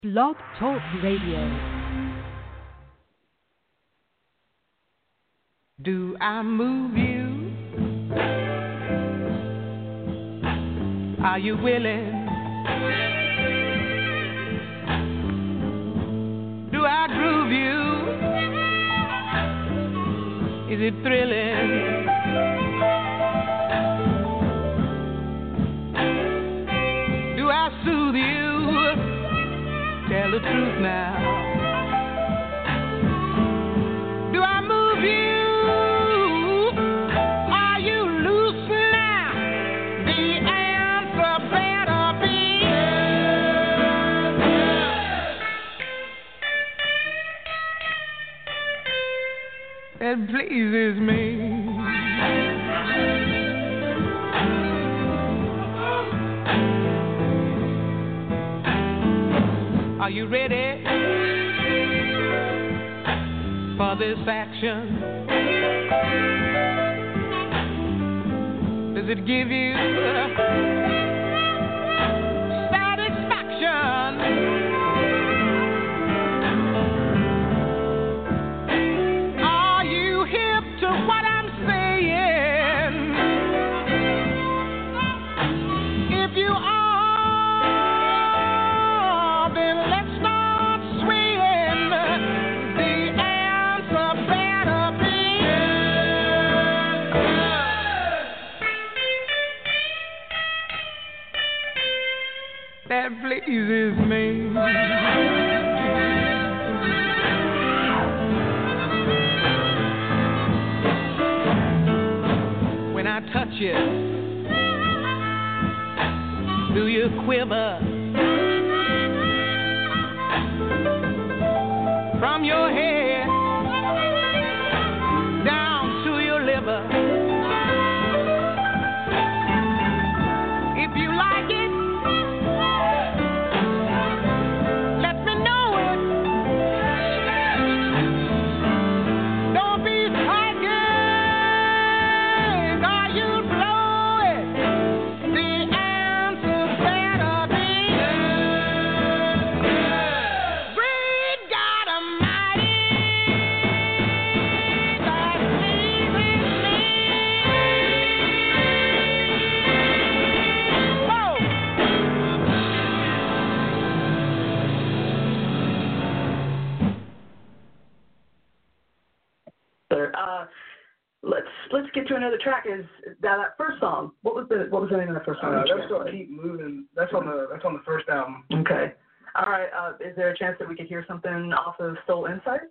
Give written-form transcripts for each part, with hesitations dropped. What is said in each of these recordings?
Blog Talk Radio. Do I move you? Are you willing? Do I groove you? Is it thrilling? Do I soothe you? Tell the truth now. Do I move you? Are you loose now? The answer better be that pleases me. Are you ready for this action? Does it give you satisfaction? Are you hip to what I'm saying? If you are, that pleases me. When I touch you, do you quiver? From your head down to your liver. If you like it, Let's get to another track. Is that first song? What was the name of the first song? That's called Keep Moving. That's on the first album. Okay. All right. Is there a chance that we could hear something off of Soul Insight?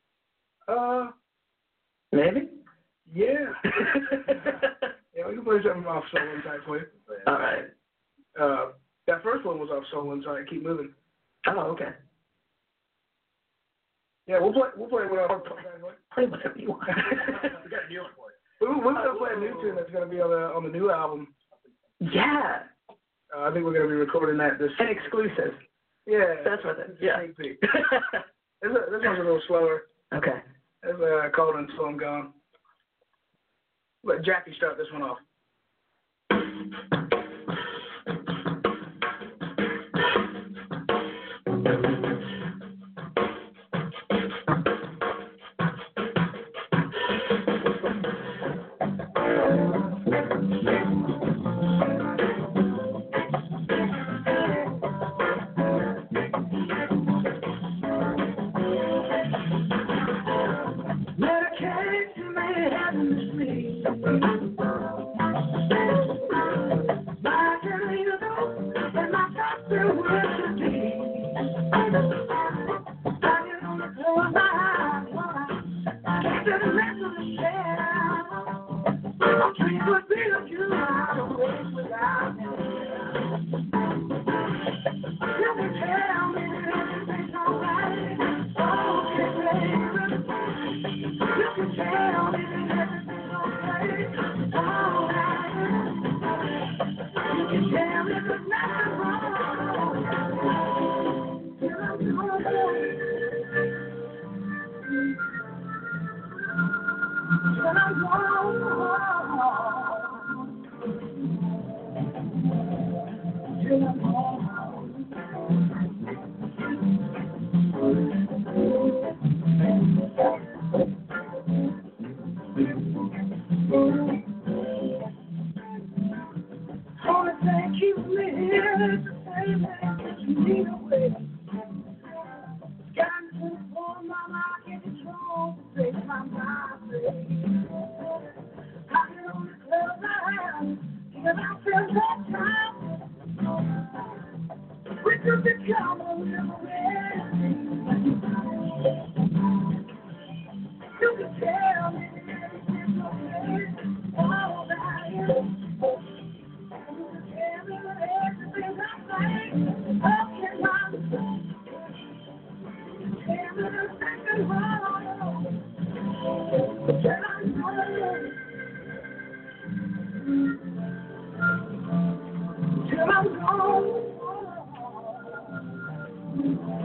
Maybe. Yeah. Yeah, we can play something off Soul Insight for you. All right. That first one was off Soul Insight. Keep Moving. Oh, okay. Yeah, we'll play whatever. Play whatever you want. We got a new one for you. We're going to play a new tune that's going to be on the new album. Yeah. I think we're going to be recording that this. An exclusive. Yeah. That's what it is. Yeah. Sneak peek. This one's a little slower. Okay. It's called Until I'm Gone. Let Jackie start this one off. Thank you.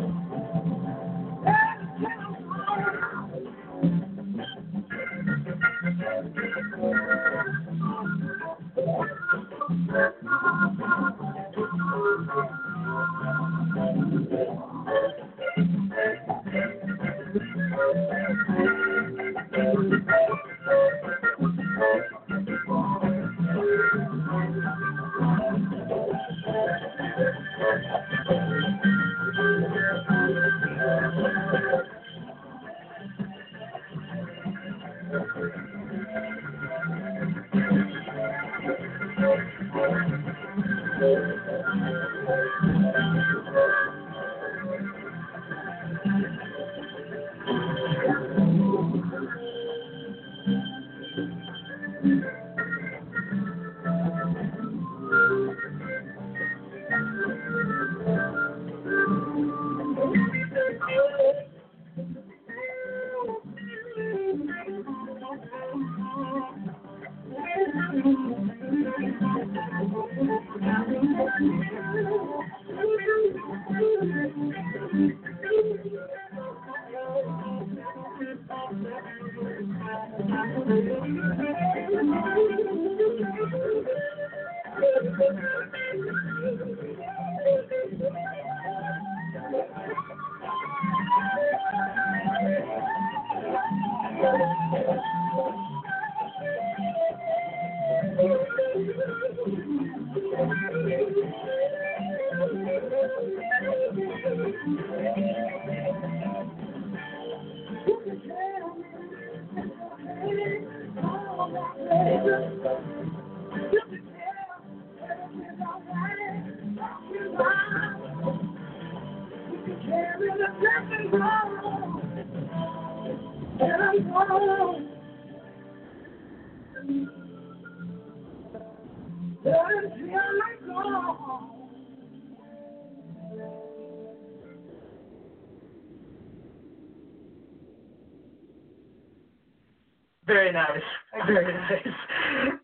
Very nice. Very nice.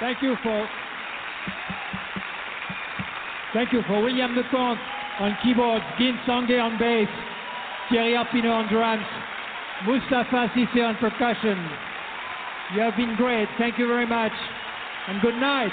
Thank you for William LeConte on keyboards, Gin Sangé on bass, Thierry Arpineau on drums, Mustafa Cissé on percussion. You have been great. Thank you very much. And good night.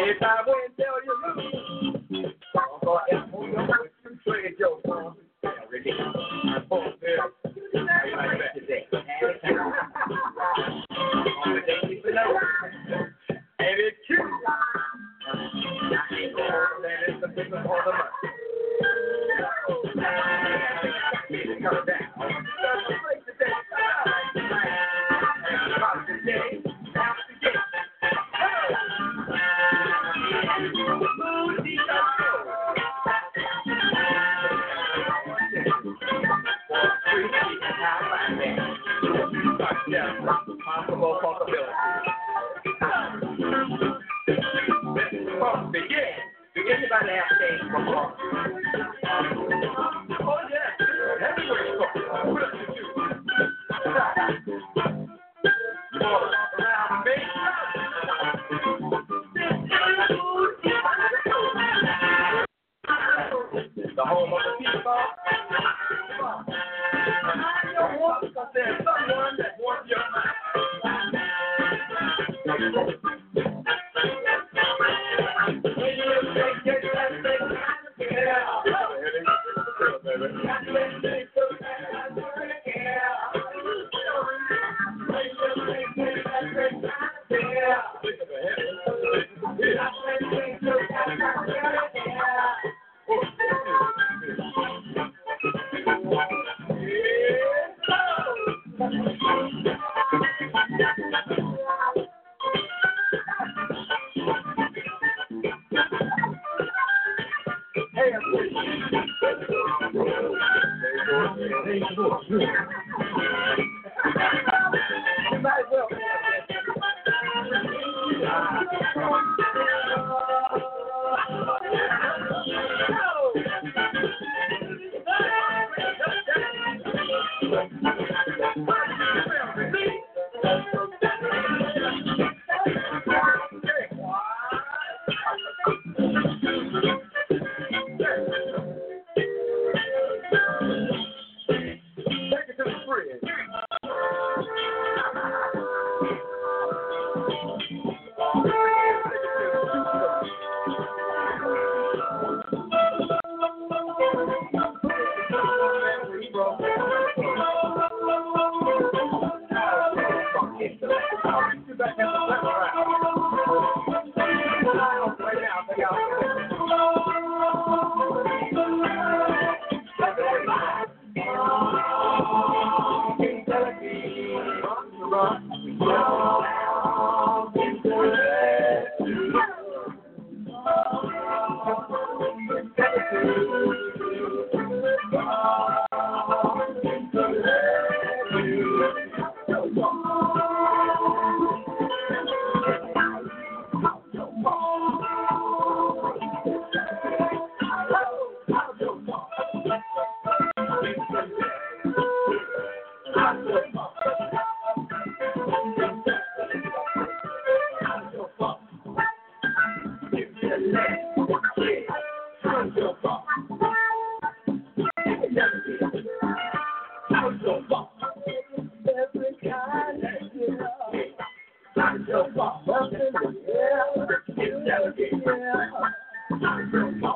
If I wouldn't tell you, I'm going to move on with you trade your phone. Already. I'm both there. How you like that today? And it's cute. I ain't going to let it the business all the money. Come down. Possible possibility. Begin. Do anybody have things before? Oh, yeah. Everywhere you go. What else you do? You want to walk around with me? The home of the people. Because there's someone that wants your mind. Yeah.